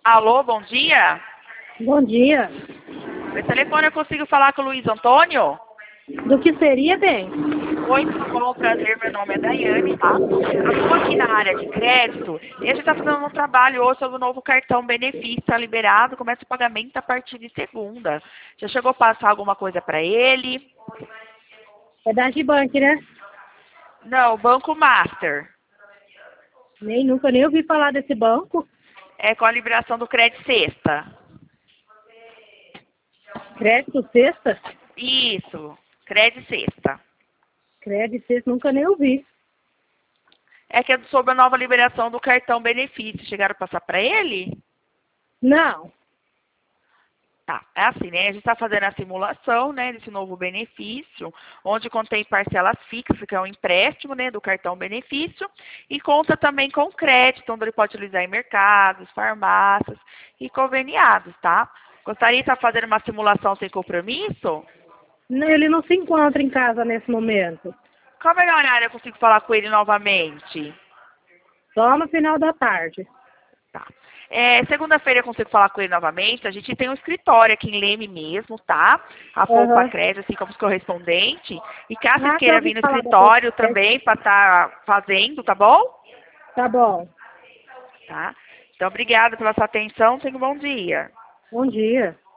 Alô, bom dia. Bom dia. Por telefone eu consigo falar com o Luiz Antônio? Do que seria, bem? Oi, tudo bom? Prazer, meu nome é Daiane, tá? Eu estou aqui na área de crédito e a gente está fazendo um trabalho hoje sobre o novo cartão benefício, tá liberado, começa o pagamento a partir de segunda. Já chegou a passar alguma coisa para ele? É da Gibank, né? Não, Banco Master. Nunca nem ouvi falar desse banco. É com a liberação do crédito sexta. Crédito sexta? Isso, crédito sexta. Crédito sexta, nunca nem ouvi. É que é sobre a nova liberação do cartão benefício. Chegaram a passar para ele? Não. Tá, é assim, né? A gente está fazendo a simulação, né, desse novo benefício, onde contém parcelas fixas, que é um empréstimo, né, do cartão benefício, e conta também com crédito, onde ele pode utilizar em mercados, farmácias e conveniados, tá? Gostaria de estar fazendo uma simulação sem compromisso? Não, ele não se encontra em casa nesse momento. Qual a melhor área eu consigo falar com ele novamente? Só no final da tarde. Tá. Segunda-feira eu consigo falar com ele novamente. A gente tem um escritório aqui em Leme mesmo, tá? A Poupa Aham. Crédito, assim como os correspondente. E caso vocês Ah, já queiram ouvi vir no falar da Poupa escritório Crédito. também para estar fazendo, tá bom? Tá bom. Tá? Então, obrigada pela sua atenção. Tenha um bom dia. Bom dia.